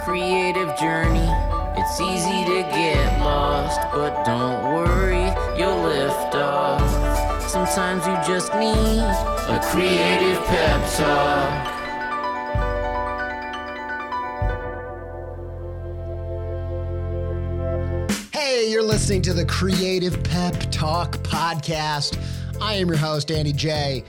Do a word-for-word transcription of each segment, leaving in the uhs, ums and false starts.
creative journey. It's easy to get lost, but don't worry, you'll lift off. Sometimes you just need a creative pep talk. Hey, you're listening to the Creative Pep Talk podcast. I am your host, Andy J.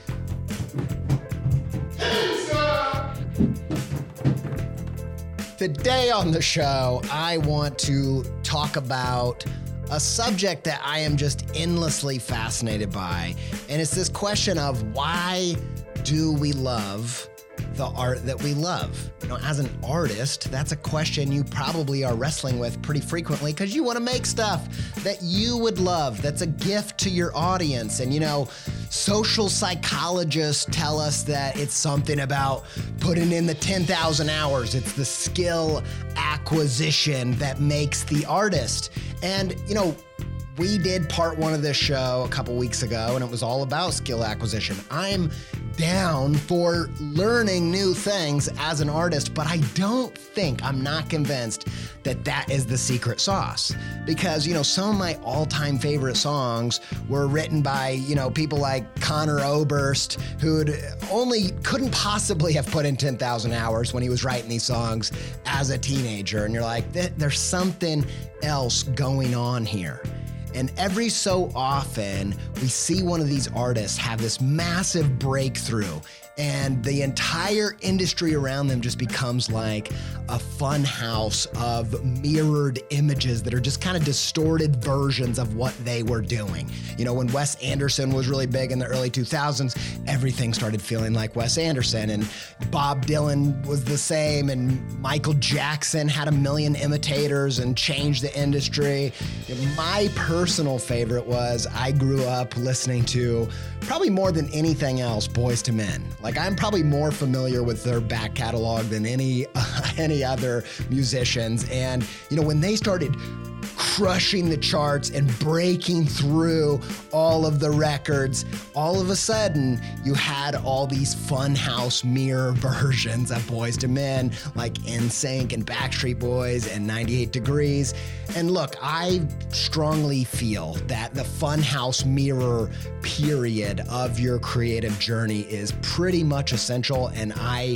Today on the show, I want to talk about a subject that I am just endlessly fascinated by. And it's this question of why do we love the art that we love? You know, as an artist, that's a question you probably are wrestling with pretty frequently because you want to make stuff that you would love, that's a gift to your audience. And, you know, social psychologists tell us that it's something about putting in the ten thousand hours. It's the skill acquisition that makes the artist. And, you know, we did part one of this show a couple weeks ago, and it was all about skill acquisition. I'm down for learning new things as an artist, but I don't think, I'm not convinced that that is the secret sauce. Because, you know, some of my all-time favorite songs were written by, you know, people like Conor Oberst, who'd only couldn't possibly have put in ten thousand hours when he was writing these songs as a teenager. And you're like, there's something else going on here. And every so often, we see one of these artists have this massive breakthrough, and the entire industry around them just becomes like a fun house of mirrored images that are just kind of distorted versions of what they were doing. You know, when Wes Anderson was really big in the early two thousands, everything started feeling like Wes Anderson, and Bob Dylan was the same, and Michael Jackson had a million imitators and changed the industry. My personal favorite was, I grew up listening to, probably more than anything else, Boyz two Men. Like, I'm probably more familiar with their back catalog than any uh, any other musicians. And, you know, when they started crushing the charts and breaking through all of the records, all of a sudden you had all these funhouse mirror versions of Boyz two Men, like N Sync and Backstreet Boys and ninety-eight degrees. And look, I strongly feel that the funhouse mirror period of your creative journey is pretty much essential, and I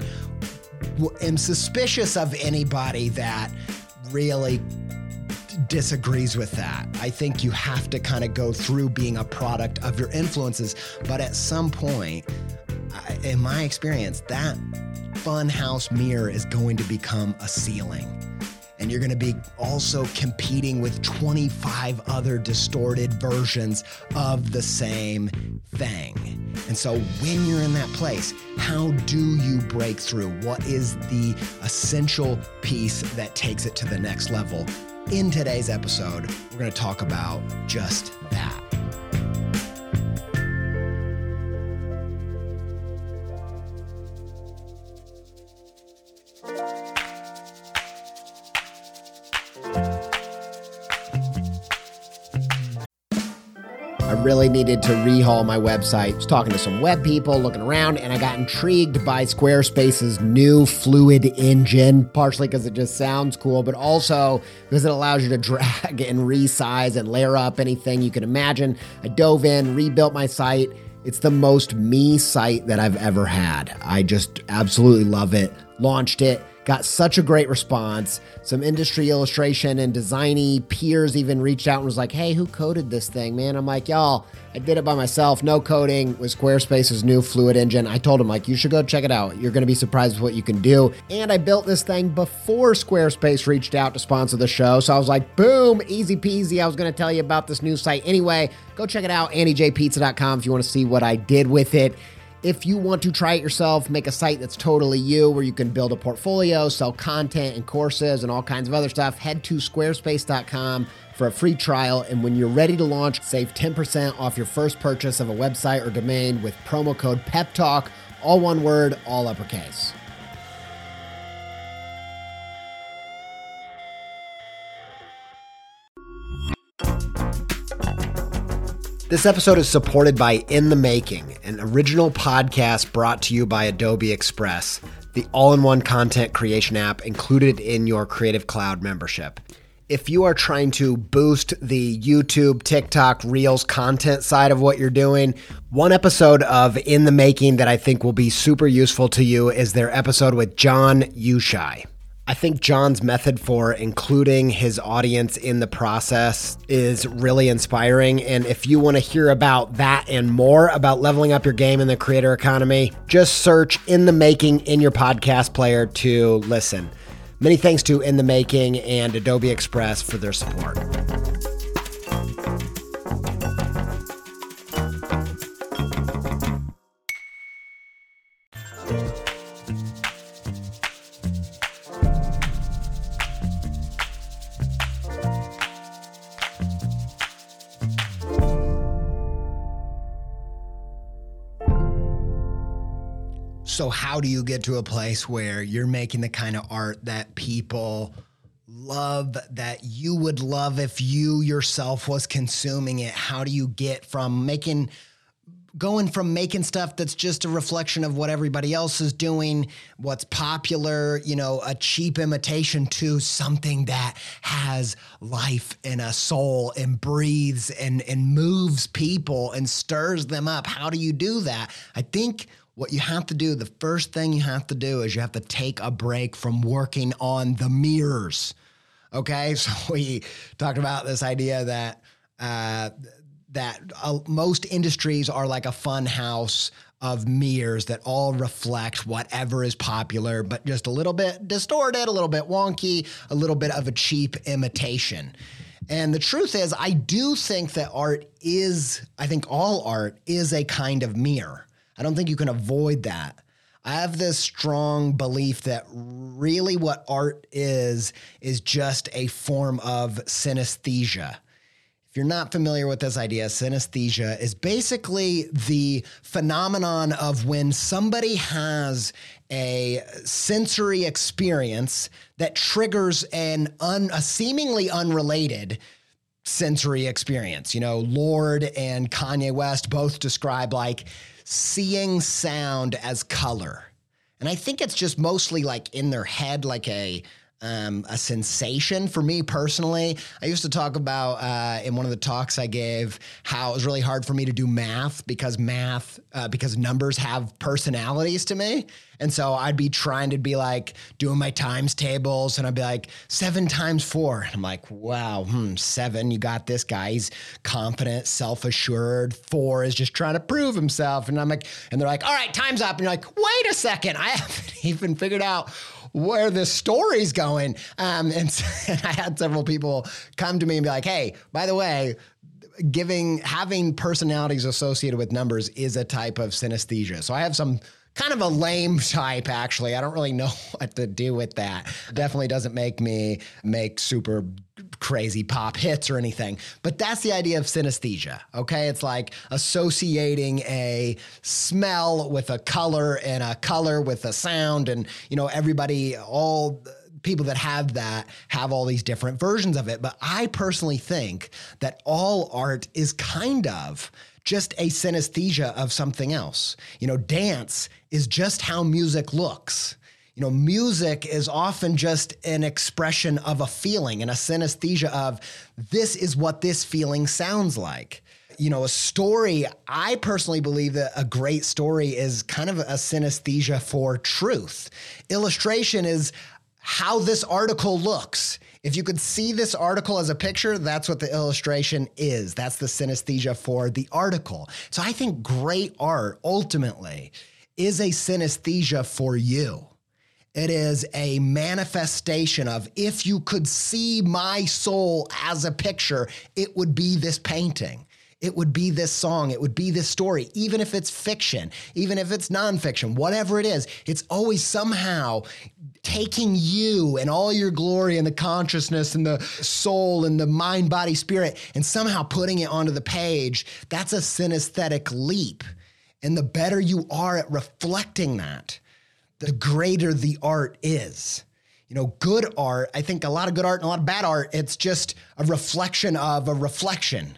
am suspicious of anybody that really disagrees with that. I think you have to kind of go through being a product of your influences, but at some point, in my experience, that funhouse mirror is going to become a ceiling. And you're going to be also competing with twenty-five other distorted versions of the same thing. And so when you're in that place, how do you break through? What is the essential piece that takes it to the next level? In today's episode, we're going to talk about just that. I really needed to rehaul my website. I was talking to some web people, looking around, and I got intrigued by Squarespace's new Fluid engine, partially because it just sounds cool, but also because it allows you to drag and resize and layer up anything you can imagine. I dove in, rebuilt my site. It's the most me site that I've ever had. I just absolutely love it. Launched it. Got such a great response. Some industry illustration and designy peers even reached out and was like, hey, who coded this thing, man? I'm like, y'all, I did it by myself. No coding with Squarespace's new Fluid engine. I told him, like, you should go check it out. You're going to be surprised with what you can do. And I built this thing before Squarespace reached out to sponsor the show. So I was like, boom, easy peasy. I was going to tell you about this new site anyway. Go check it out, andy j pizza dot com, if you want to see what I did with it. If you want to try it yourself, make a site that's totally you, where you can build a portfolio, sell content and courses and all kinds of other stuff, head to squarespace dot com for a free trial. And when you're ready to launch, save ten percent off your first purchase of a website or domain with promo code PEPTALK, all one word, all uppercase. This episode is supported by In the Making, an original podcast brought to you by Adobe Express, the all-in-one content creation app included in your Creative Cloud membership. If you are trying to boost the YouTube, TikTok, Reels content side of what you're doing, one episode of In the Making that I think will be super useful to you is their episode with John Ushai. I think John's method for including his audience in the process is really inspiring. And if you want to hear about that and more about leveling up your game in the creator economy, just search In the Making in your podcast player to listen. Many thanks to In the Making and Adobe Express for their support. So how do you get to a place where you're making the kind of art that people love, that you would love if you yourself was consuming it? How do you get from making, going from making stuff that's just a reflection of what everybody else is doing, what's popular, you know, a cheap imitation, to something that has life and a soul and breathes and, and moves people and stirs them up? How do you do that? I think what you have to do, the first thing you have to do is you have to take a break from working on the mirrors, okay? So we talked about this idea that uh, that uh, most industries are like a fun house of mirrors that all reflect whatever is popular, but just a little bit distorted, a little bit wonky, a little bit of a cheap imitation. And the truth is, I do think that art is, I think all art is a kind of mirror. I don't think you can avoid that. I have this strong belief that really what art is, is just a form of synesthesia. If you're not familiar with this idea, synesthesia is basically the phenomenon of when somebody has a sensory experience that triggers an un, a seemingly unrelated sensory experience. You know, Lorde and Kanye West both describe like seeing sound as color. And I think it's just mostly like in their head, like a um, a sensation. For me personally, I used to talk about uh, in one of the talks I gave how it was really hard for me to do math because math, uh, because numbers have personalities to me. And so I'd be trying to be like doing my times tables and I'd be like seven times four. And I'm like, wow, hmm, seven, you got this guy. He's confident, self-assured. Four is just trying to prove himself. And I'm like, and they're like, all right, time's up. And you're like, wait a second. I haven't even figured out where this story's going. Um, and, and I had several people come to me and be like, hey, by the way, giving, having personalities associated with numbers is a type of synesthesia. So I have some kind of a lame type, actually. I don't really know what to do with that. Definitely doesn't make me make super crazy pop hits or anything. But that's the idea of synesthesia, okay? It's like associating a smell with a color and a color with a sound. And, you know, everybody, all people that have that have all these different versions of it. But I personally think that all art is kind of just a synesthesia of something else. You know, dance is just how music looks. You know, music is often just an expression of a feeling and a synesthesia of this is what this feeling sounds like. You know, a story, I personally believe that a great story is kind of a synesthesia for truth. Illustration is how this article looks. If you could see this article as a picture, that's what the illustration is. That's the synesthesia for the article. So I think great art ultimately is a synesthesia for you. It is a manifestation of, if you could see my soul as a picture, it would be this painting. It would be this song. It would be this story, even if it's fiction, even if it's nonfiction, whatever it is, it's always somehow taking you and all your glory and the consciousness and the soul and the mind, body, spirit, and somehow putting it onto the page. That's a synesthetic leap. And the better you are at reflecting that, the greater the art is. You know, good art, I think a lot of good art and a lot of bad art, it's just a reflection of a reflection.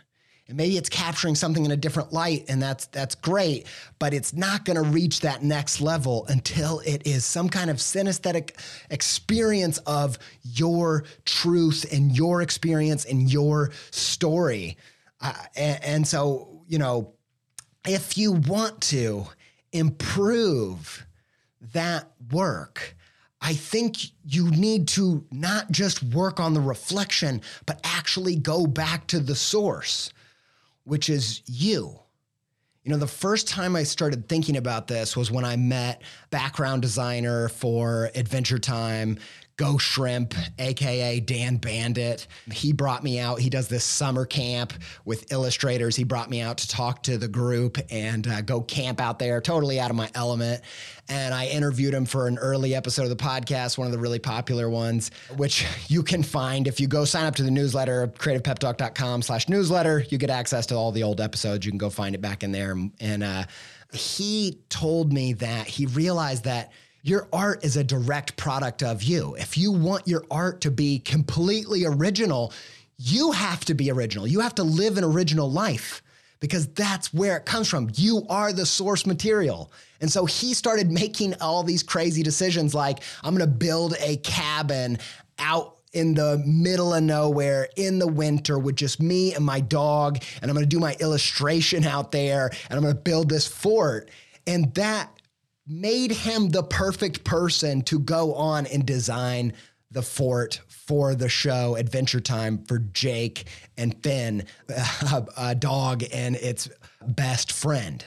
And maybe it's capturing something in a different light, and that's that's great, but it's not going to reach that next level until it is some kind of synesthetic experience of your truth and your experience and your story. Uh, and, and so, you know, if you want to improve that work, I think you need to not just work on the reflection, but actually go back to the source, which is you. You know, the first time I started thinking about this was when I met background designer for Adventure Time, Go Shrimp, A K A Dan Bandit. He brought me out. He does this summer camp with illustrators. He brought me out to talk to the group and uh, go camp out there, totally out of my element. And I interviewed him for an early episode of the podcast, one of the really popular ones, which you can find if you go sign up to the newsletter, creativepeptalk.com slash newsletter. You get access to all the old episodes. You can go find it back in there. And uh, he told me that he realized that your art is a direct product of you. If you want your art to be completely original, you have to be original. You have to live an original life because that's where it comes from. You are the source material. And so he started making all these crazy decisions like, I'm going to build a cabin out in the middle of nowhere in the winter with just me and my dog. And I'm going to do my illustration out there and I'm going to build this fort. And that made him the perfect person to go on and design the fort for the show Adventure Time for Jake and Finn, a, a dog and its best friend.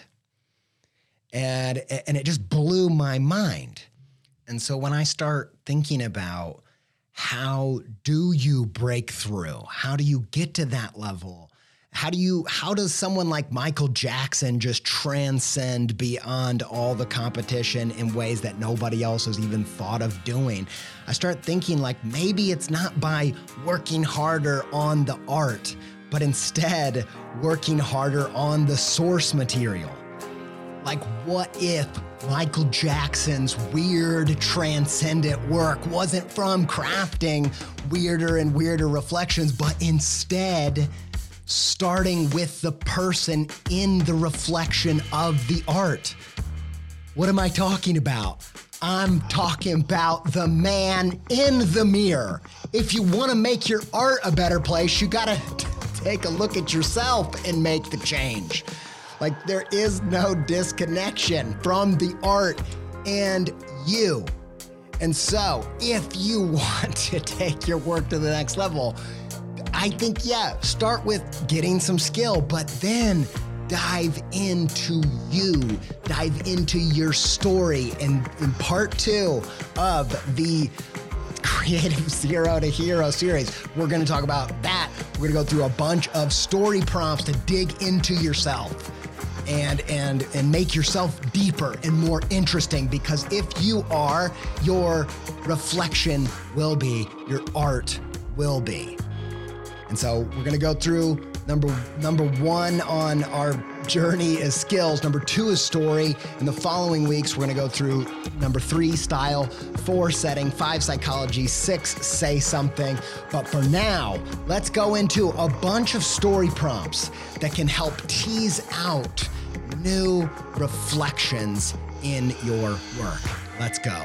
And, and it just blew my mind. And so when I start thinking about how do you break through? How do you get to that level? How do you, how does someone like Michael Jackson just transcend beyond all the competition in ways that nobody else has even thought of doing? I start thinking like maybe it's not by working harder on the art, but instead working harder on the source material. Like what if Michael Jackson's weird transcendent work wasn't from crafting weirder and weirder reflections, but instead starting with the person in the reflection of the art? What am I talking about? I'm talking about the man in the mirror. If you want to make your art a better place, you got to take a look at yourself and make the change. Like there is no disconnection from the art and you. And so if you want to take your work to the next level, I think, yeah, start with getting some skill, but then dive into you, dive into your story. And in part two of the Creative Zero to Hero series, we're going to talk about that. We're going to go through a bunch of story prompts to dig into yourself and and and make yourself deeper and more interesting, because if you are, your reflection will be, your art will be. And so we're going to go through number number one on our journey is skills. Number two is story. In the following weeks, we're going to go through number three, style, four, setting, five, psychology, six, say something. But for now, let's go into a bunch of story prompts that can help tease out new reflections in your work. Let's go.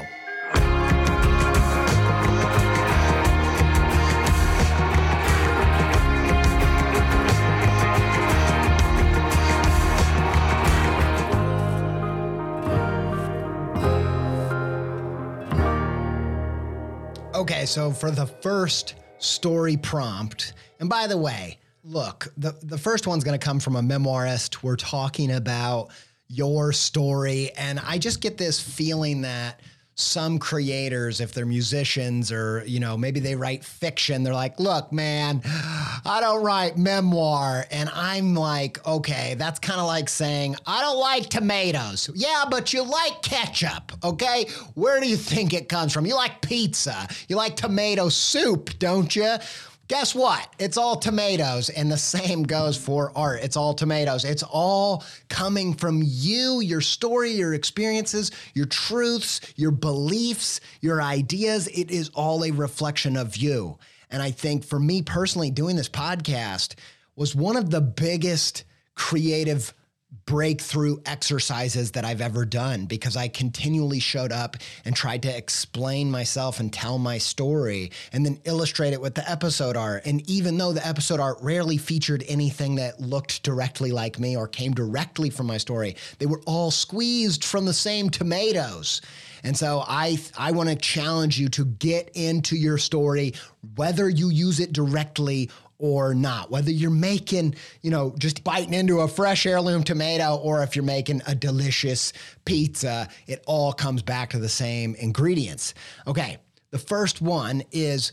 Okay, so for the first story prompt, and by the way, look, the, the first one's going to come from a memoirist. We're talking about your story, and I just get this feeling that some creators, if they're musicians or, you know, maybe they write fiction, they're like, look, man, I don't write memoir. And I'm like, okay, that's kind of like saying, I don't like tomatoes. Yeah, but you like ketchup, okay? Where do you think it comes from? You like pizza. You like tomato soup, don't you? Guess what? It's all tomatoes, and the same goes for art. It's all tomatoes. It's all coming from you, your story, your experiences, your truths, your beliefs, your ideas. It is all a reflection of you. And I think for me personally, doing this podcast, was one of the biggest creative breakthrough exercises that I've ever done, because I continually showed up and tried to explain myself and tell my story and then illustrate it with the episode art. And even though the episode art rarely featured anything that looked directly like me or came directly from my story, they were all squeezed from the same tomatoes. And so I I want to challenge you to get into your story, whether you use it directly or not, whether you're making, you know, just biting into a fresh heirloom tomato, or if you're making a delicious pizza, it all comes back to the same ingredients. Okay, the first one is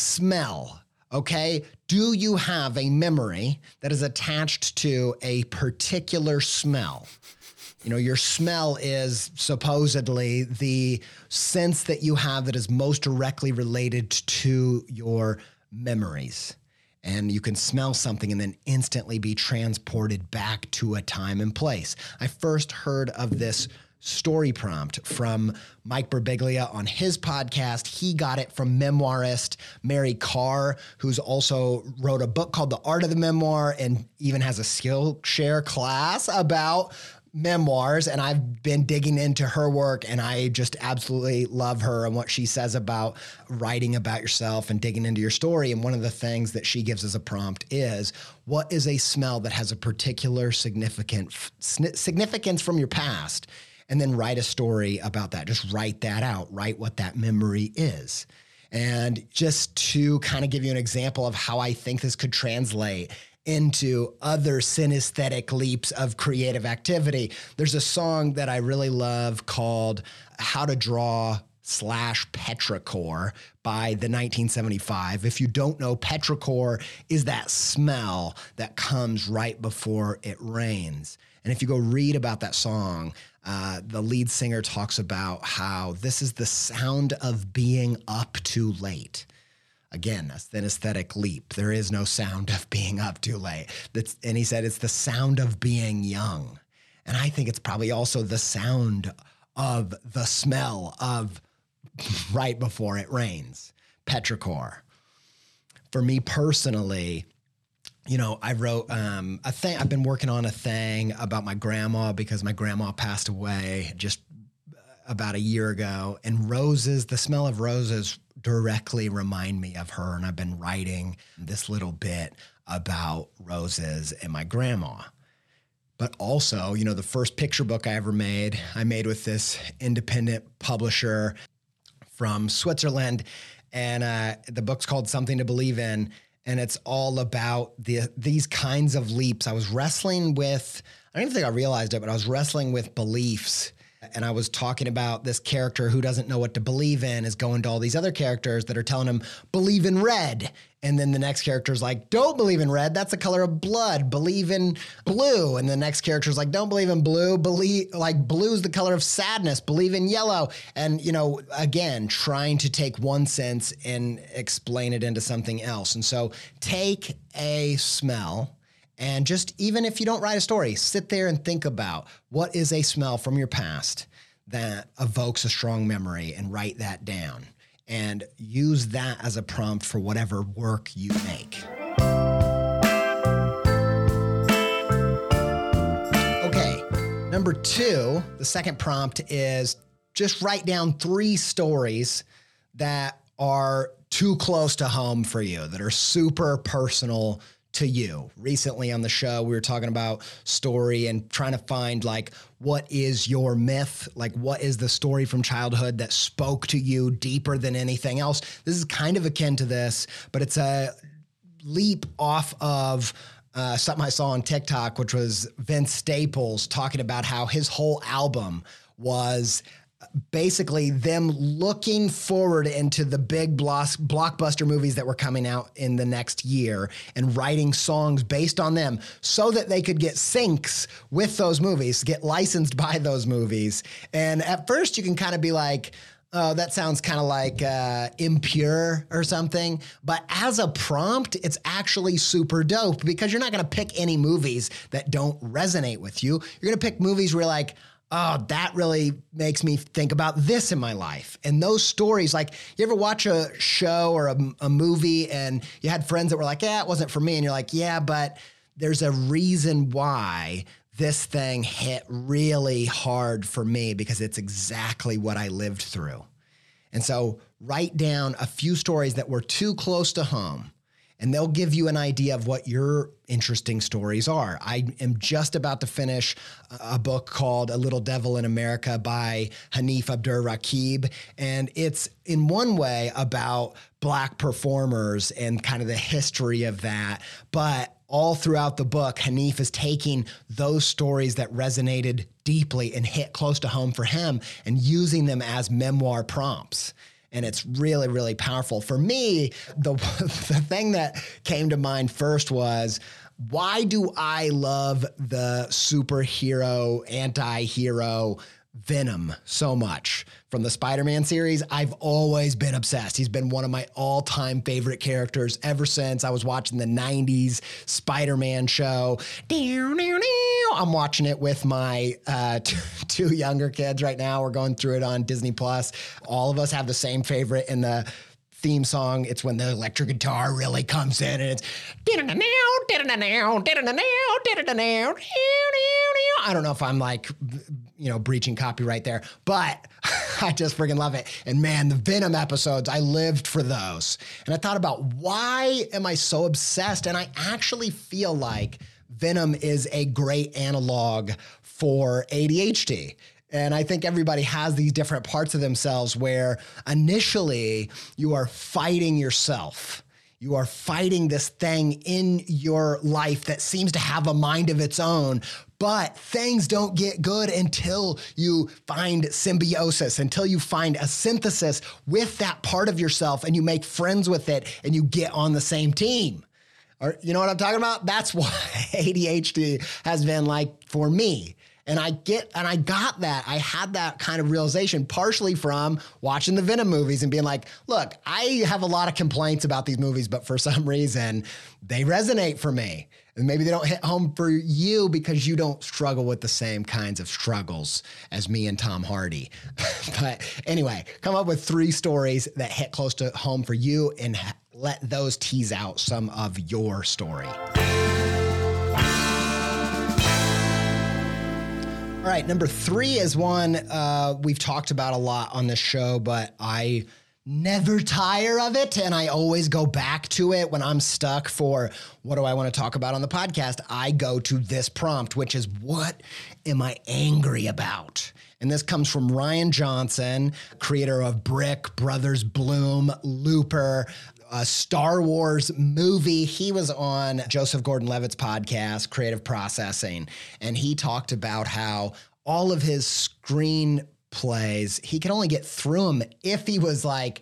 smell. Okay, do you have a memory that is attached to a particular smell? You know, your smell is supposedly the sense that you have that is most directly related to your memories. And you can smell something and then instantly be transported back to a time and place. I first heard of this story prompt from Mike Birbiglia on his podcast. He got it from memoirist Mary Karr, who's also wrote a book called The Art of the Memoir and even has a Skillshare class about memoirs. And I've been digging into her work, and I just absolutely love her and what she says about writing about yourself and digging into your story. And one of the things that she gives as a prompt is, what is a smell that has a particular significant significance from your past? And then write a story about that. Just write that out. Write what that memory is. And just to kind of give you an example of how I think this could translate into other synesthetic leaps of creative activity, there's a song that I really love called How to Draw slash Petrichor by the nineteen seventy-five. If you don't know, petrichor is that smell that comes right before it rains. And if you go read about that song, uh, the lead singer talks about how this is the sound of being up too late. Again, a synesthetic leap. There is no sound of being up too late. That's, and he said it's the sound of being young. And I think it's probably also the sound of the smell of right before it rains. Petrichor. For me personally, you know, I wrote um, a thing. I've been working on a thing about my grandma because my grandma passed away just about a year ago. And roses, the smell of roses directly remind me of her. And I've been writing this little bit about roses and my grandma. But also, you know, the first picture book I ever made, I made with this independent publisher from Switzerland. And uh, the book's called Something to Believe In. And it's all about the these kinds of leaps. I was wrestling with, I don't even think I realized it, but I was wrestling with beliefs. And I was talking about this character who doesn't know what to believe in is going to all these other characters that are telling him, believe in red. And then the next character is like, don't believe in red. That's the color of blood. Believe in blue. And the next character is like, don't believe in blue. Believe, like, blue is the color of sadness. Believe in yellow. And, you know, again, trying to take one sense and explain it into something else. And so take a smell. And just, even if you don't write a story, sit there and think about what is a smell from your past that evokes a strong memory, and write that down and use that as a prompt for whatever work you make. Okay, number two, the second prompt is just write down three stories that are too close to home for you, that are super personal to you. Recently on the show, we were talking about story and trying to find, like, what is your myth? Like, what is the story from childhood that spoke to you deeper than anything else? This is kind of akin to this, but it's a leap off of uh, something I saw on TikTok, which was Vince Staples talking about how his whole album was basically them looking forward into the big block, blockbuster movies that were coming out in the next year and writing songs based on them so that they could get syncs with those movies, get licensed by those movies. And at first you can kind of be like, oh, that sounds kind of like uh, impure or something. But as a prompt, it's actually super dope, because you're not going to pick any movies that don't resonate with you. You're going to pick movies where you're like, oh, that really makes me think about this in my life. And those stories, like, you ever watch a show or a, a movie and you had friends that were like, yeah, it wasn't for me. And you're like, yeah, but there's a reason why this thing hit really hard for me, because it's exactly what I lived through. And so write down a few stories that were too close to home, and they'll give you an idea of what your interesting stories are. I am just about to finish a book called A Little Devil in America by Hanif Abdur Rakib. And it's in one way about Black performers and kind of the history of that. But all throughout the book, Hanif is taking those stories that resonated deeply and hit close to home for him and using them as memoir prompts. And it's really, really powerful. For me, the, the thing that came to mind first was, why do I love the superhero, anti-hero Venom so much? From the Spider-Man series, I've always been obsessed. He's been one of my all-time favorite characters ever since I was watching the nineties Spider-Man show. I'm watching it with my uh, t- two younger kids right now. We're going through it on Disney Plus. All of us have the same favorite in the theme song. It's when the electric guitar really comes in, and it's I don't know if I'm like, you know, breaching copyright there, but I just freaking love it. And man, the Venom episodes, I lived for those. And I thought about, why am I so obsessed? And I actually feel like Venom is a great analog for A D H D. And I think everybody has these different parts of themselves where initially you are fighting yourself. You are fighting this thing in your life that seems to have a mind of its own, but things don't get good until you find symbiosis, until you find a synthesis with that part of yourself and you make friends with it and you get on the same team. Or, you know what I'm talking about? That's why A D H D has been like for me. And I get, and I got that. I had that kind of realization partially from watching the Venom movies and being like, look, I have a lot of complaints about these movies, but for some reason they resonate for me. And maybe they don't hit home for you because you don't struggle with the same kinds of struggles as me and Tom Hardy. But anyway, come up with three stories that hit close to home for you and let those tease out some of your story. All right, number three is one uh, we've talked about a lot on this show, but I never tire of it, and I always go back to it when I'm stuck for what do I want to talk about on the podcast. I go to this prompt, which is, what am I angry about? And this comes from Rian Johnson, creator of Brick, Brothers Bloom, Looper, a Star Wars movie. He was on Joseph Gordon-Levitt's podcast, Creative Processing, and he talked about how all of his screenplays, he could only get through them if he was like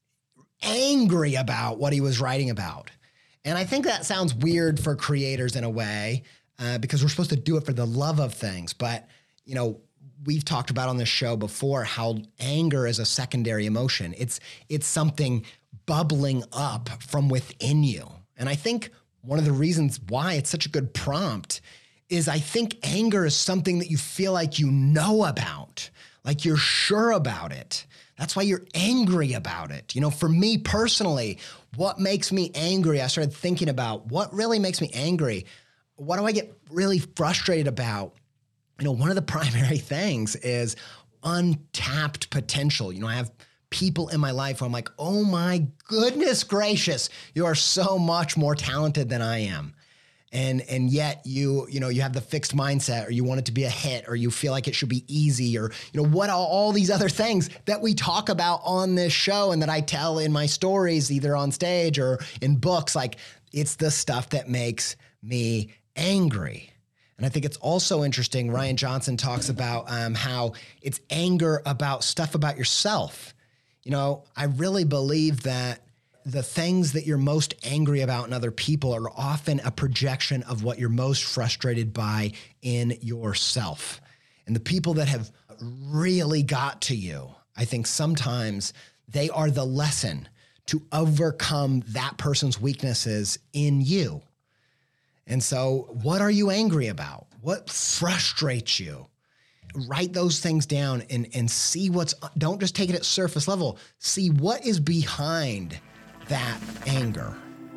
angry about what he was writing about. And I think that sounds weird for creators in a way, uh, because we're supposed to do it for the love of things. But, you know, we've talked about on this show before how anger is a secondary emotion. It's it's something bubbling up from within you. And I think one of the reasons why it's such a good prompt is I think anger is something that you feel like you know about, like you're sure about it. That's why you're angry about it. You know, for me personally, what makes me angry, I started thinking about what really makes me angry. What do I get really frustrated about? You know, one of the primary things is untapped potential. You know, I have people in my life where I'm like, oh my goodness gracious, you are so much more talented than I am. And and yet you, you know, you have the fixed mindset, or you want it to be a hit, or you feel like it should be easy, or, you know, what all, all these other things that we talk about on this show and that I tell in my stories, either on stage or in books. Like, it's the stuff that makes me angry. And I think it's also interesting, Rian Johnson talks about um, how it's anger about stuff about yourself. You know, I really believe that the things that you're most angry about in other people are often a projection of what you're most frustrated by in yourself. And the people that have really got to you, I think sometimes they are the lesson to overcome that person's weaknesses in you. And so what are you angry about? What frustrates you? write those things down and, and see what's, don't just take it at surface level. See what is behind that anger.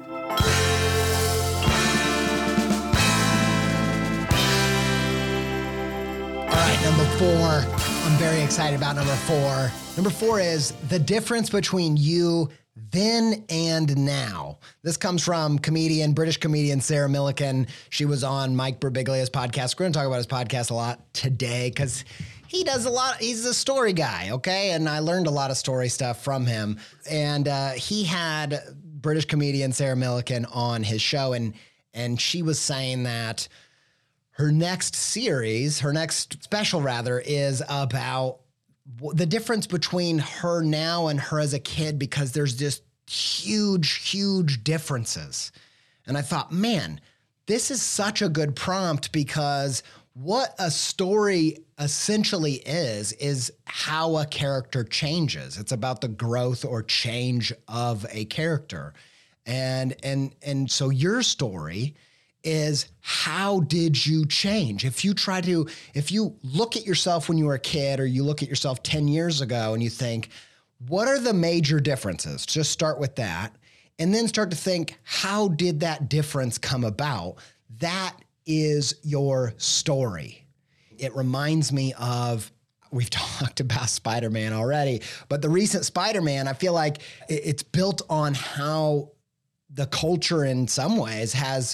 All right, number four. I'm very excited about number four. Number four is the difference between you then and now. This comes from comedian, British comedian Sarah Millican. She was on Mike Birbiglia's podcast. We're going to talk about his podcast a lot today because he does a lot. He's a story guy, okay? And I learned a lot of story stuff from him. And uh, he had British comedian Sarah Millican on his show, and and she was saying that her next series, her next special rather, is about the difference between her now and her as a kid, because there's just huge, huge differences. And I thought, man, this is such a good prompt, because what a story essentially is, is how a character changes. It's about the growth or change of a character. And, and, and so your story is, how did you change? If you try to, if you look at yourself when you were a kid, or you look at yourself ten years ago and you think, what are the major differences? Just start with that. And then start to think, how did that difference come about? That is your story. It reminds me of, we've talked about Spider-Man already, but the recent Spider-Man, I feel like it's built on how the culture in some ways has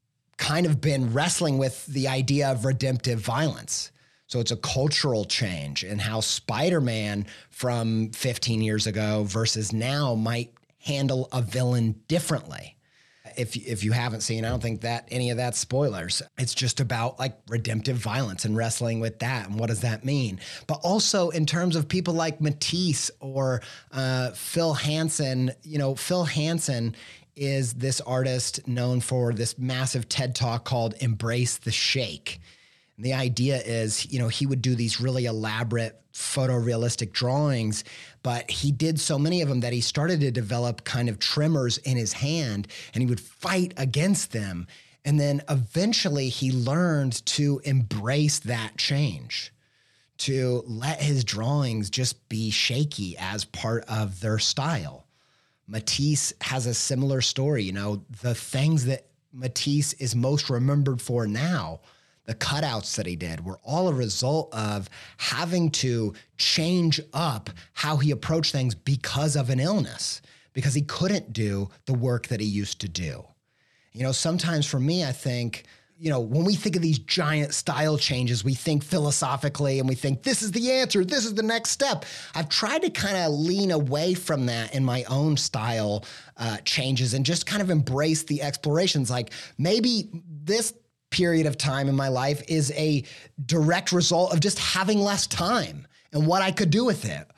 kind of been wrestling with the idea of redemptive violence. So it's a cultural change in how Spider-Man from fifteen years ago versus now might handle a villain differently. If, if you haven't seen, I don't think that any of that's spoilers. It's just about like redemptive violence and wrestling with that. And what does that mean? But also in terms of people like Matisse or uh, Phil Hansen, you know, Phil Hansen is this artist known for this massive TED Talk called Embrace the Shake. And the idea is, you know, he would do these really elaborate photorealistic drawings, but he did so many of them that he started to develop kind of tremors in his hand, and he would fight against them. And then eventually he learned to embrace that change, to let his drawings just be shaky as part of their style. Matisse has a similar story. You know, the things that Matisse is most remembered for now, the cutouts that he did, were all a result of having to change up how he approached things because of an illness, because he couldn't do the work that he used to do. You know, sometimes for me, I think, you know, when we think of these giant style changes, we think philosophically and we think this is the answer, this is the next step. I've tried to kind of lean away from that in my own style uh, changes and just kind of embrace the explorations. Like maybe this period of time in my life is a direct result of just having less time and what I could do with it.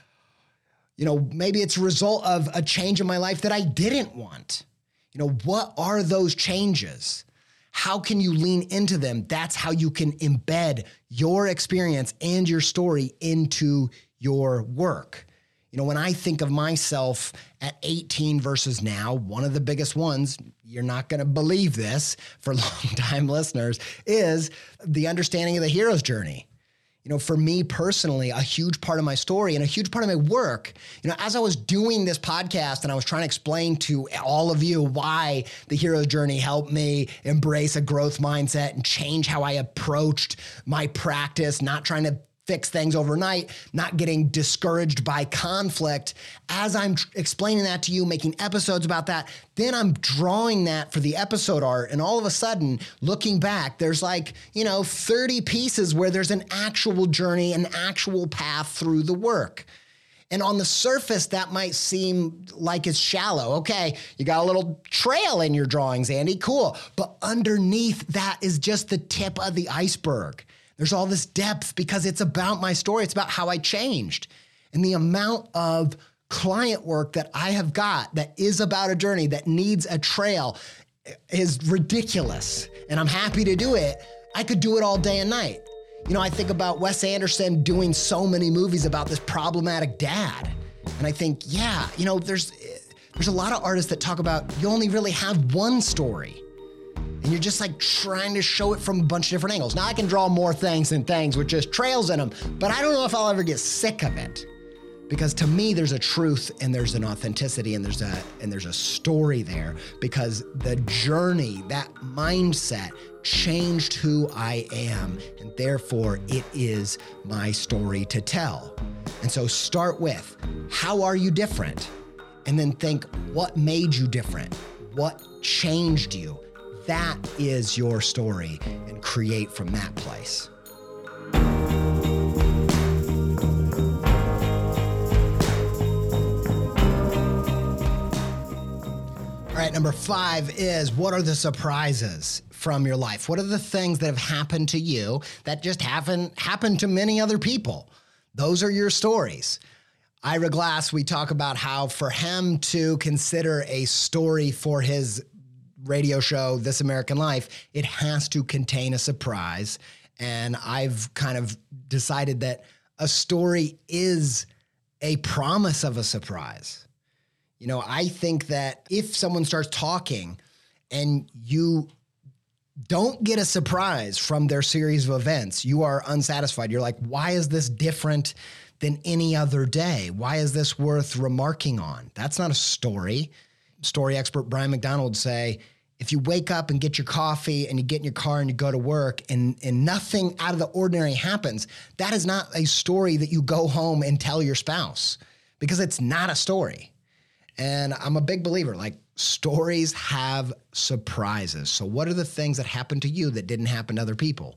You know, maybe it's a result of a change in my life that I didn't want. You know, what are those changes? How can you lean into them? That's how you can embed your experience and your story into your work. You know, when I think of myself at eighteen versus now, one of the biggest ones, you're not going to believe this for long-time listeners, is the understanding of the hero's journey. You know, for me personally, a huge part of my story and a huge part of my work, you know, as I was doing this podcast and I was trying to explain to all of you why the hero's journey helped me embrace a growth mindset and change how I approached my practice, not trying to fix things overnight, not getting discouraged by conflict. As I'm tr- explaining that to you, making episodes about that, then I'm drawing that for the episode art. And all of a sudden, looking back, there's like, you know, thirty pieces where there's an actual journey, an actual path through the work. And on the surface, that might seem like it's shallow. Okay, you got a little trail in your drawings, Andy, cool. But underneath that is just the tip of the iceberg. There's all this depth because it's about my story. It's about how I changed. And the amount of client work that I have got that is about a journey, that needs a trail, is ridiculous. And I'm happy to do it. I could do it all day and night. You know, I think about Wes Anderson doing so many movies about this problematic dad. And I think, yeah, you know, there's there's a lot of artists that talk about you only really have one story. And and you're just like trying to show it from a bunch of different angles. Now I can draw more things than things with just trails in them, but I don't know if I'll ever get sick of it. Because to me, there's a truth and there's an authenticity and there's a and there's a story there, because the journey, that mindset changed who I am, and therefore it is my story to tell. And so start with, how are you different? And then think, what made you different? What changed you? That is your story, and create from that place. All right, number five is, what are the surprises from your life? What are the things that have happened to you that just haven't happened to many other people? Those are your stories. Ira Glass, we talk about how for him to consider a story for his radio show, This American Life, it has to contain a surprise. And I've kind of decided that a story is a promise of a surprise. You know, I think that if someone starts talking and you don't get a surprise from their series of events, you are unsatisfied. You're like, why is this different than any other day? Why is this worth remarking on? That's not a story. Story expert Brian McDonald would say, if you wake up and get your coffee and you get in your car and you go to work and, and nothing out of the ordinary happens, that is not a story that you go home and tell your spouse, because it's not a story. And I'm a big believer, like, stories have surprises. So what are the things that happened to you that didn't happen to other people?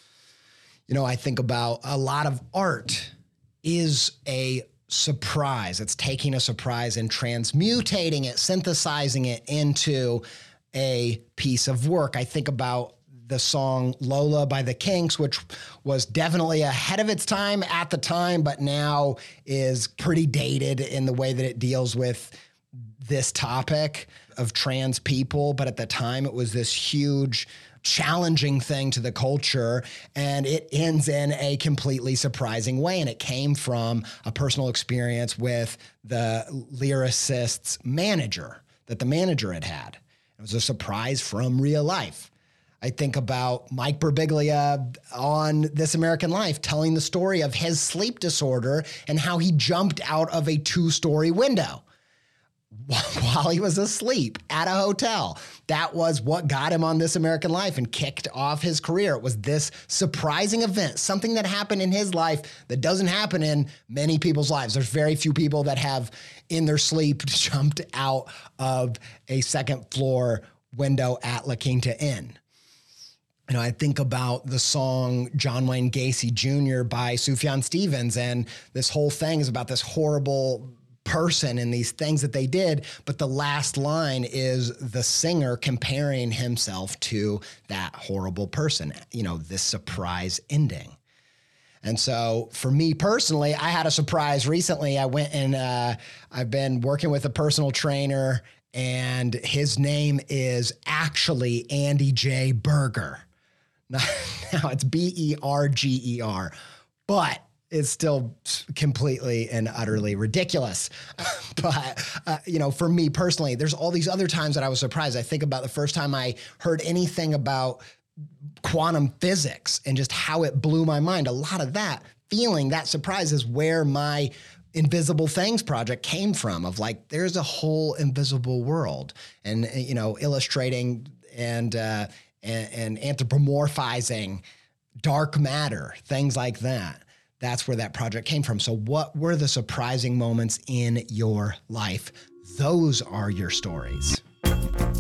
You know, I think about a lot of art is a surprise. It's taking a surprise and transmutating it, synthesizing it into a piece of work. I think about the song Lola by the Kinks, which was definitely ahead of its time at the time, but now is pretty dated in the way that it deals with this topic of trans people. But at the time, it was this huge, challenging thing to the culture, and it ends in a completely surprising way. And it came from a personal experience with the lyricist's manager, that the manager had had. It was a surprise from real life. I think about Mike Birbiglia on This American Life telling the story of his sleep disorder and how he jumped out of a two-story window while he was asleep at a hotel. That was what got him on This American Life and kicked off his career. It was this surprising event, something that happened in his life that doesn't happen in many people's lives. There's very few people that have, in their sleep, jumped out of a second floor window at La Quinta Inn. You know, I think about the song John Wayne Gacy Junior by Sufjan Stevens, and this whole thing is about this horrible person and these things that they did, but the last line is the singer comparing himself to that horrible person, you know, this surprise ending. And so for me personally, I had a surprise recently. I went and uh, I've been working with a personal trainer, and his name is actually Andy J. Berger. Now, now it's B E R G E R, but it's still completely and utterly ridiculous. But, uh, you know, for me personally, there's all these other times that I was surprised. I think about the first time I heard anything about quantum physics and just how it blew my mind. A lot of that feeling, that surprise, is where my Invisible Things project came from, of like, there's a whole invisible world, and, you know, illustrating and, uh, and, and anthropomorphizing dark matter, things like that. That's where that project came from. So what were the surprising moments in your life? Those are your stories. We're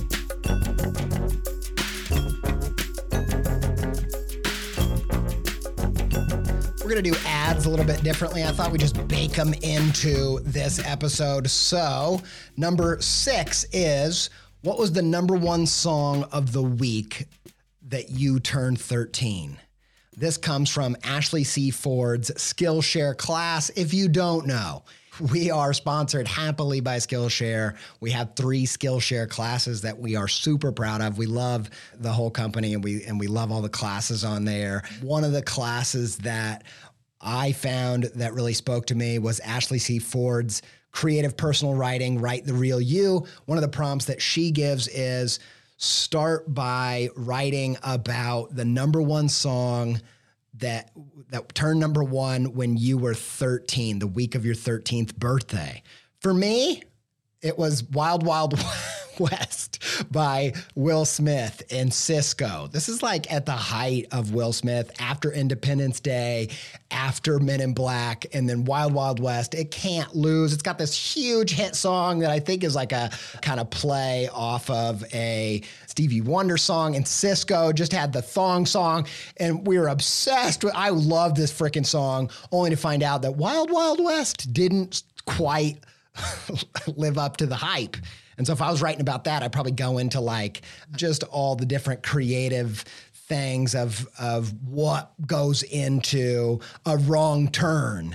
going to do ads a little bit differently. I thought we'd just bake them into this episode. So number six is, what was the number one song of the week that you turned thirteen? This comes from Ashley C. Ford's Skillshare class. If you don't know, we are sponsored happily by Skillshare. We have three Skillshare classes that we are super proud of. We love the whole company, and we and we love all the classes on there. One of the classes that I found that really spoke to me was Ashley C. Ford's Creative Personal Writing, Write the Real You. One of the prompts that she gives is, start by writing about the number one song that that turned number one when you were thirteen, the week of your thirteenth birthday. For me, it was Wild Wild West by Will Smith and Sisqó. This is like at the height of Will Smith, after Independence Day, after Men in Black, and then Wild Wild West. It can't lose. It's got this huge hit song that I think is like a kind of play off of a Stevie Wonder song, and Sisqó just had the thong song, and we were obsessed with, I love this freaking song, only to find out that Wild Wild West didn't quite live up to the hype. And so if I was writing about that, I'd probably go into like just all the different creative things of of what goes into a wrong turn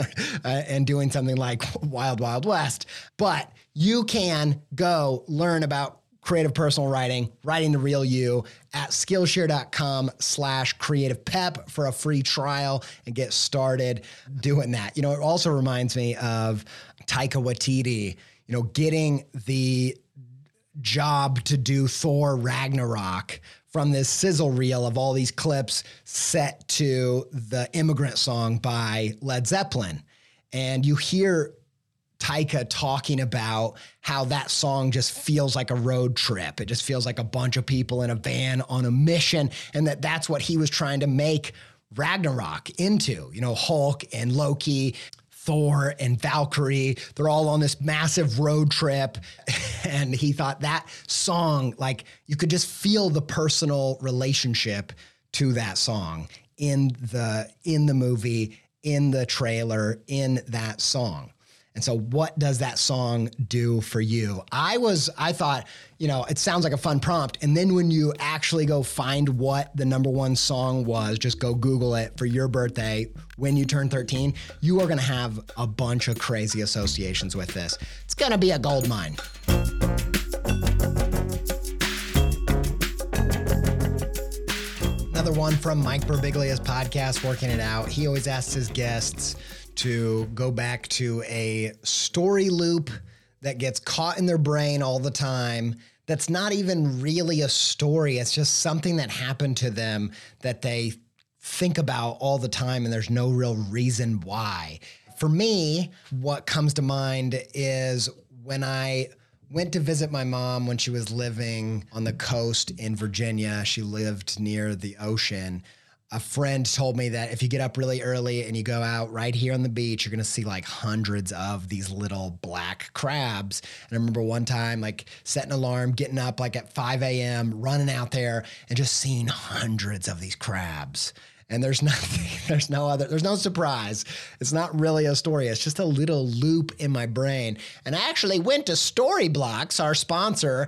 and doing something like Wild Wild West. But you can go learn about creative personal writing, writing the real you at Skillshare.com slash creative pep for a free trial and get started doing that. You know, it also reminds me of Taika Waititi, you know, getting the job to do Thor Ragnarok from this sizzle reel of all these clips set to the Immigrant Song by Led Zeppelin. And you hear Taika talking about how that song just feels like a road trip. It just feels like a bunch of people in a van on a mission, and that that's what he was trying to make Ragnarok into. You know, Hulk and Loki, Thor and Valkyrie, they're all on this massive road trip. And he thought that song, like you could just feel the personal relationship to that song in the, in the movie, in the trailer, in that song. And so what does that song do for you? I was, I thought, you know, it sounds like a fun prompt. And then when you actually go find what the number one song was, just go Google it for your birthday when you turn thirteen, you are going to have a bunch of crazy associations with this. It's going to be a gold mine. Another one from Mike Birbiglia's podcast, Working It Out. He always asks his guests to go back to a story loop that gets caught in their brain all the time. That's not even really a story. It's just something that happened to them that they think about all the time, and there's no real reason why. For me, what comes to mind is when I went to visit my mom when she was living on the coast in Virginia. She lived near the ocean. A friend told me that if you get up really early and you go out right here on the beach, you're going to see like hundreds of these little black crabs. And I remember one time like setting an alarm, getting up like at five a.m., running out there and just seeing hundreds of these crabs. And there's nothing, there's no other, there's no surprise. It's not really a story. It's just a little loop in my brain. And I actually went to Storyblocks, our sponsor,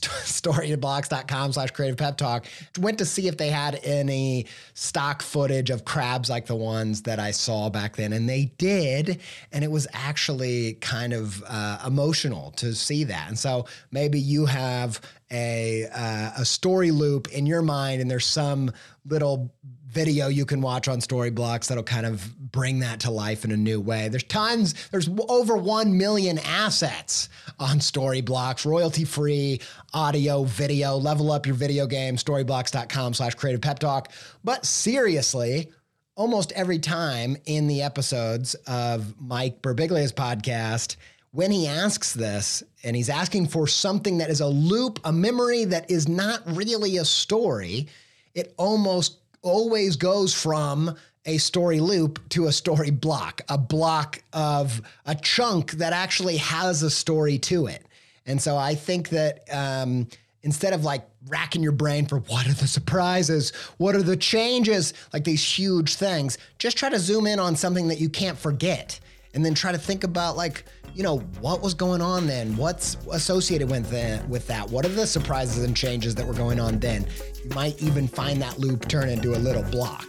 storyblocks.com slash creative pep talk, went to see if they had any stock footage of crabs like the ones that I saw back then. And they did. And it was actually kind of uh, emotional to see that. And so maybe you have a, uh, a story loop in your mind, and there's some little video you can watch on Storyblocks that'll kind of bring that to life in a new way. There's tons, there's over one million assets on Storyblocks, royalty-free audio, video, level up your video game, storyblocks.com slash creative pep talk. But seriously, almost every time in the episodes of Mike Birbiglia's podcast, when he asks this, and he's asking for something that is a loop, a memory that is not really a story, it almost always goes from a story loop to a story block, a block of a chunk that actually has a story to it. And so I think that um, instead of like racking your brain for what are the surprises, what are the changes, like these huge things, just try to zoom in on something that you can't forget. And then try to think about like, you know, what was going on then? What's associated with that? With that? What are the surprises and changes that were going on then? You might even find that loop turn into a little block.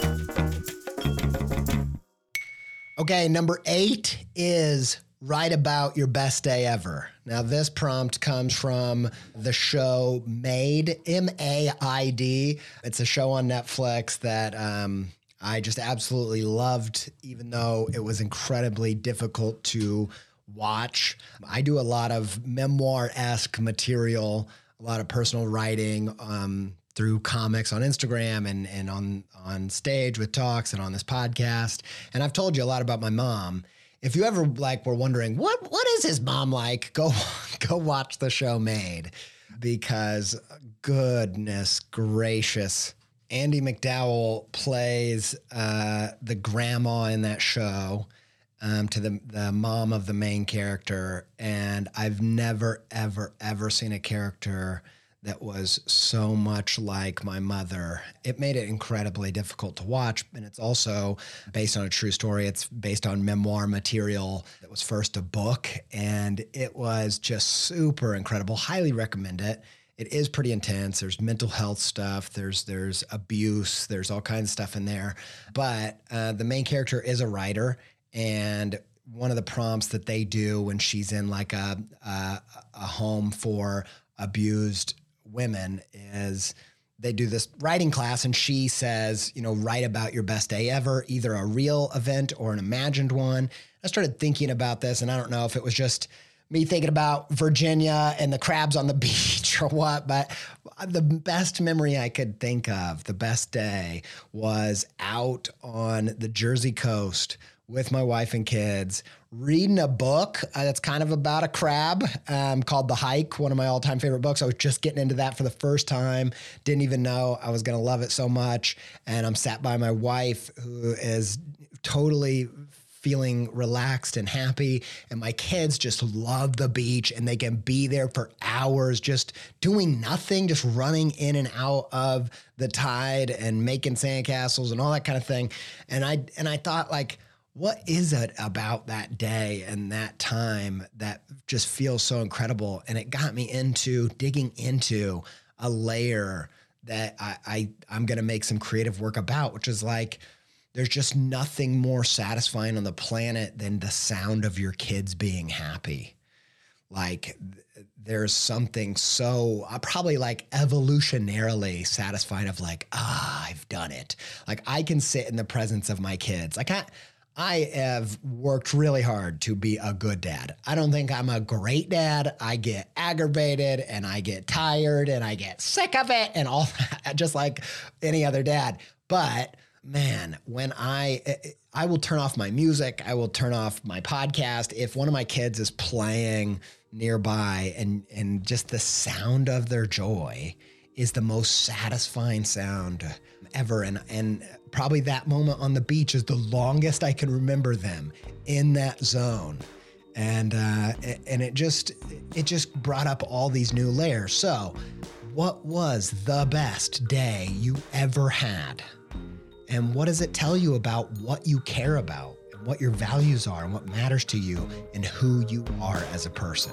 Okay, number eight is write about your best day ever. Now, this prompt comes from the show Made, M A I D. It's a show on Netflix that um, I just absolutely loved, even though it was incredibly difficult to watch. I do a lot of memoir-esque material a lot of personal writing um, through comics on Instagram and, and on, on stage with talks and on this podcast. And I've told you a lot about my mom. If you ever like were wondering, what what is his mom like? Go, go watch the show Made, because goodness gracious, Andie MacDowell plays uh, the grandma in that show um, to the, the mom of the main character. And I've never, ever, ever seen a character that was so much like my mother. It made it incredibly difficult to watch. And it's also based on a true story. It's based on memoir material that was first a book. And it was just super incredible. Highly recommend it. It is pretty intense. There's mental health stuff. There's there's abuse. There's all kinds of stuff in there. But uh, the main character is a writer. And one of the prompts that they do when she's in like a, a, a home for abused women is they do this writing class, and she says, you know, write about your best day ever, either a real event or an imagined one. I started thinking about this, and I don't know if it was just me thinking about Virginia and the crabs on the beach or what, but the best memory I could think of, the best day, was out on the Jersey coast with my wife and kids, reading a book uh, that's kind of about a crab um, called The Hike, one of my all-time favorite books. I was just getting into that for the first time. Didn't even know I was going to love it so much. And I'm sat by my wife, who is totally feeling relaxed and happy. And my kids just love the beach, and they can be there for hours just doing nothing, just running in and out of the tide and making sandcastles and all that kind of thing. And I and I thought, like, what is it about that day and that time that just feels so incredible? And it got me into digging into a layer that I, I, I'm going to make some creative work about, which is like, there's just nothing more satisfying on the planet than the sound of your kids being happy. Like, there's something so uh, probably like evolutionarily satisfying of like, ah, I've done it. Like, I can sit in the presence of my kids. Like, I I have worked really hard to be a good dad. I don't think I'm a great dad. I get aggravated and I get tired and I get sick of it and all that, just like any other dad. But man, when I, I will turn off my music, I will turn off my podcast. If one of my kids is playing nearby, and, and just the sound of their joy is the most satisfying sound ever. And, and probably that moment on the beach is the longest I can remember them in that zone. And, uh, and it just, it just brought up all these new layers. So what was the best day you ever had? And what does it tell you about what you care about and what your values are and what matters to you and who you are as a person?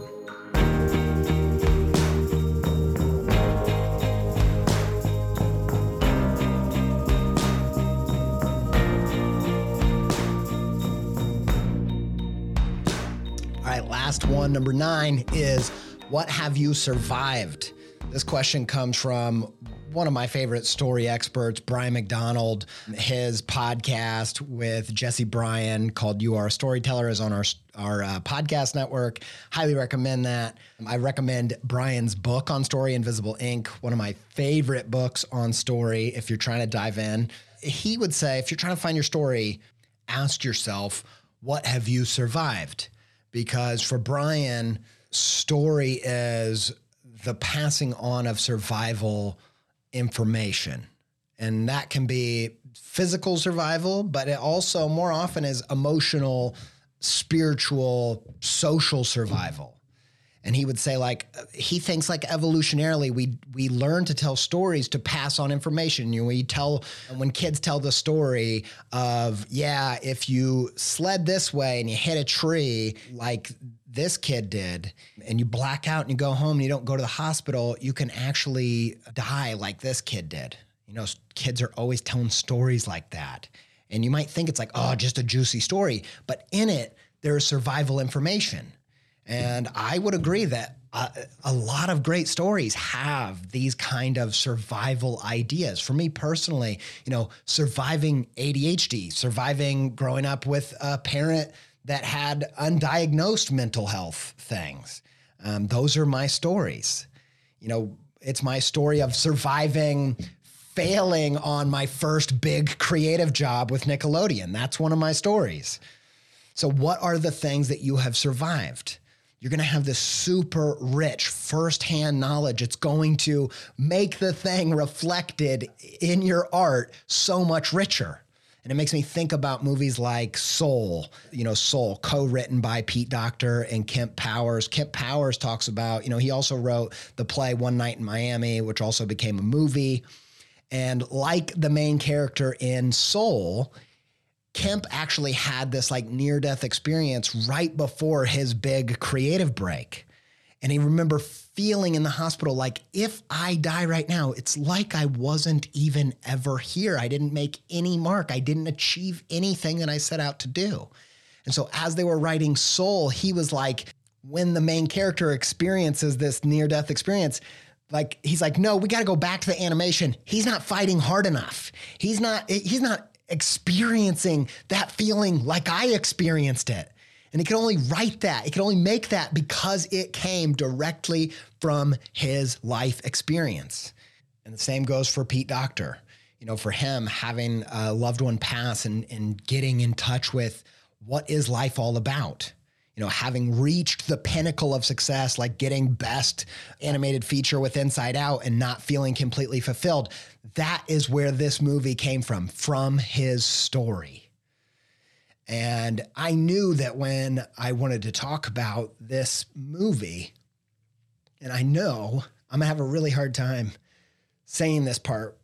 All right, last one, number nine, is what have you survived? This question comes from one of my favorite story experts, Brian McDonald. His podcast with Jesse Bryan called You Are a Storyteller is on our, our uh, podcast network. Highly recommend that. I recommend Brian's book on story, Invisible Ink, one of my favorite books on story if you're trying to dive in. He would say, if you're trying to find your story, ask yourself, what have you survived? Because for Brian, story is the passing on of survival information. And that can be physical survival, but it also more often is emotional, spiritual, social survival. And he would say, like, he thinks like evolutionarily, we we learn to tell stories to pass on information. You know, we tell, when kids tell the story of, yeah, if you sled this way and you hit a tree like this kid did, and you black out and you go home and you don't go to the hospital, you can actually die like this kid did. You know, kids are always telling stories like that. And you might think it's like, oh, just a juicy story, but in it, there is survival information. And I would agree that uh, a lot of great stories have these kind of survival ideas. For me personally, you know, surviving A D H D, surviving growing up with a parent that had undiagnosed mental health things. Um, those are my stories. You know, it's my story of surviving, failing on my first big creative job with Nickelodeon. That's one of my stories. So what are the things that you have survived? You're going to have this super rich firsthand knowledge. It's going to make the thing reflected in your art so much richer. And it makes me think about movies like Soul, you know, Soul, co-written by Pete Docter and Kemp Powers. Kemp Powers talks about, you know, he also wrote the play One Night in Miami, which also became a movie. And like the main character in Soul, Kemp actually had this like near-death experience right before his big creative break. And he remember feeling in the hospital like, if I die right now, it's like I wasn't even ever here. I didn't make any mark. I didn't achieve anything that I set out to do. And so as they were writing Soul, he was like, when the main character experiences this near-death experience, like, he's like, no, we got to go back to the animation. He's not fighting hard enough. He's not, he's not experiencing that feeling like I experienced it. And he could only write that. He could only make that because it came directly from his life experience. And the same goes for Pete Docter. You know, for him, having a loved one pass and, and getting in touch with what is life all about. You know, having reached the pinnacle of success, like getting best animated feature with Inside Out and not feeling completely fulfilled. That is where this movie came from, from his story. And I knew that when I wanted to talk about this movie, and I know I'm gonna have a really hard time saying this part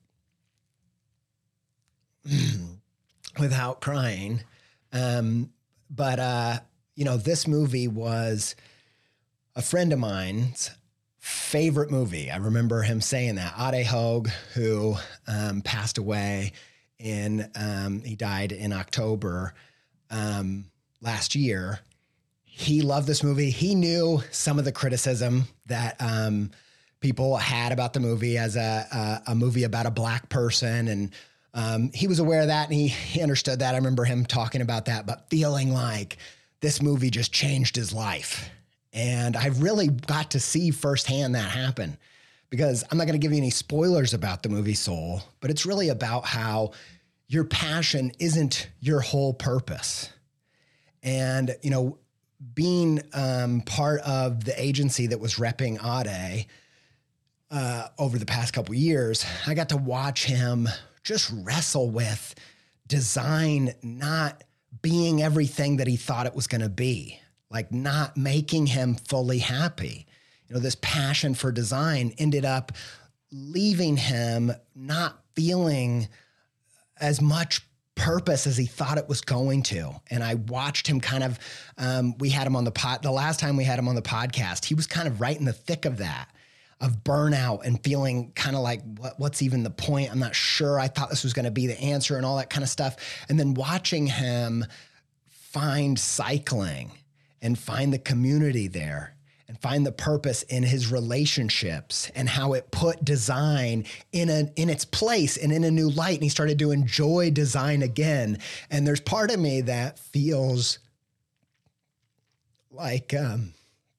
without crying. Um, but, uh, you know, this movie was a friend of mine's favorite movie. I remember him saying that. Ade Hogue, who um, passed away in, um, he died in October um, last year. He loved this movie. He knew some of the criticism that um, people had about the movie as a, a, a movie about a black person. And um, he was aware of that and he, he understood that. I remember him talking about that, but feeling like this movie just changed his life. And I really got to see firsthand that happen, because I'm not going to give you any spoilers about the movie Soul, but it's really about how your passion isn't your whole purpose. And, you know, being um, part of the agency that was repping Ade uh, over the past couple of years, I got to watch him just wrestle with design not being everything that he thought it was going to be, like not making him fully happy. You know, this passion for design ended up leaving him not feeling as much purpose as he thought it was going to. And I watched him kind of, um, we had him on the pod, the last time we had him on the podcast, he was kind of right in the thick of that, of burnout and feeling kind of like, what, what's even the point? I'm not sure. I thought this was going to be the answer and all that kind of stuff. And then watching him find cycling and find the community there and find the purpose in his relationships and how it put design in a in its place and in a new light. And he started to enjoy design again. And there's part of me that feels like, um,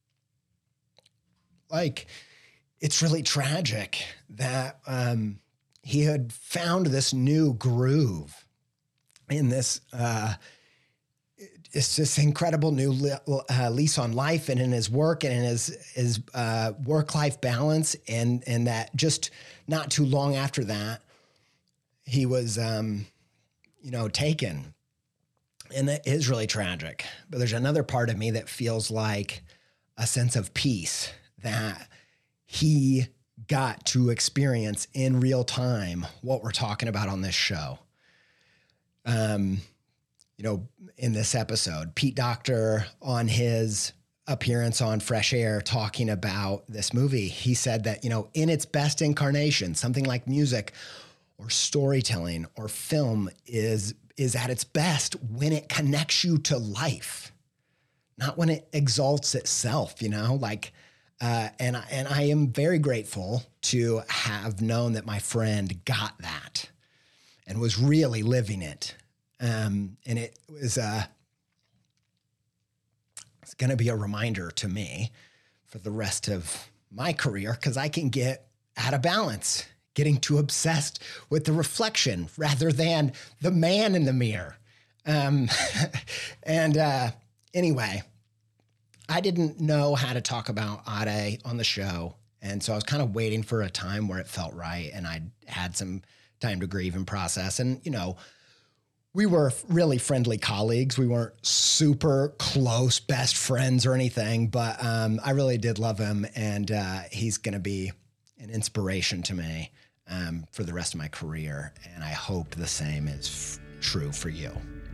like it's really tragic that um, he had found this new groove in this, uh, it's this incredible new le- uh, lease on life and in his work and in his, his uh, work-life balance. And, and that just not too long after that, he was, um, you know, taken. And that is really tragic. But there's another part of me that feels like a sense of peace that he got to experience in real time what we're talking about on this show. Um, you know, in this episode, Pete Docter, on his appearance on Fresh Air talking about this movie, he said that, you know, in its best incarnation, something like music or storytelling or film is is at its best when it connects you to life, not when it exalts itself, you know, like, uh, and, I, and I am very grateful to have known that my friend got that and was really living it. Um, and it was, uh, it's going to be a reminder to me for the rest of my career because I can get out of balance, getting too obsessed with the reflection rather than the man in the mirror. Um, and uh, anyway, I didn't know how to talk about Ade on the show. And so I was kind of waiting for a time where it felt right and I had some time to grieve and process. And, you know, we were really friendly colleagues. We weren't super close best friends or anything, but um, I really did love him. And uh, he's going to be an inspiration to me um, for the rest of my career. And I hope the same is f- true for you.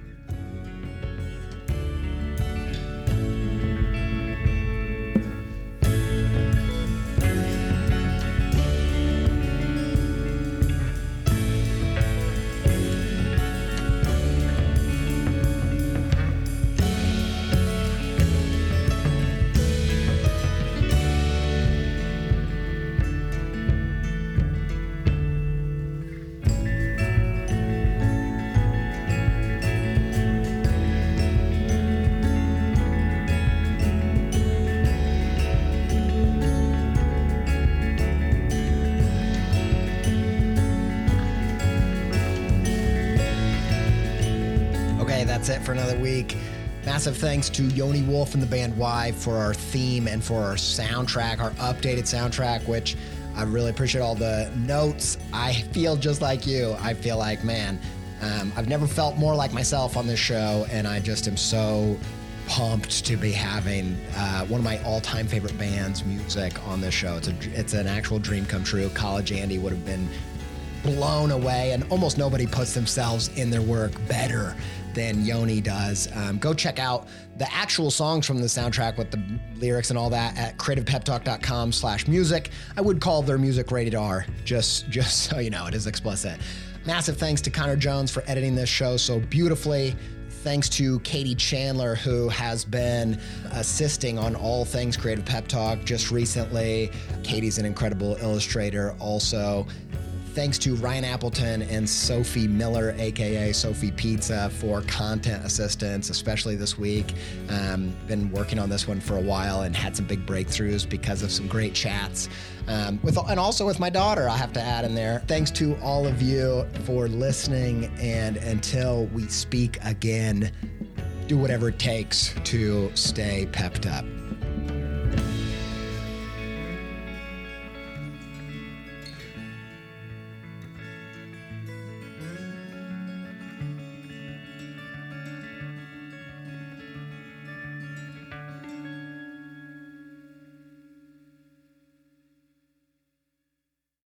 That's it for another week. Massive thanks to Yoni Wolf and the band Y for our theme and for our soundtrack, our updated soundtrack, which I really appreciate all the notes. I feel just like you. I feel like, man, um, I've never felt more like myself on this show, and I just am so pumped to be having uh, one of my all-time favorite bands' music on this show. It's a, it's an actual dream come true. College Andy would have been blown away, and almost nobody puts themselves in their work better than Yoni does. Um, go check out the actual songs from the soundtrack with the lyrics and all that at creativepeptalk.com slash music. I would call their music rated R, just, just so you know, it is explicit. Massive thanks to Connor Jones for editing this show so beautifully. Thanks to Katie Chandler, who has been assisting on all things Creative Pep Talk just recently. Katie's an incredible illustrator also. Thanks to Ryan Appleton and Sophie Miller, a k a. Sophie Pizza, for content assistance, especially this week. Um, been working on this one for a while and had some big breakthroughs because of some great chats. Um, with and also with my daughter, I have to add in there. Thanks to all of you for listening, and until we speak again, do whatever it takes to stay pepped up.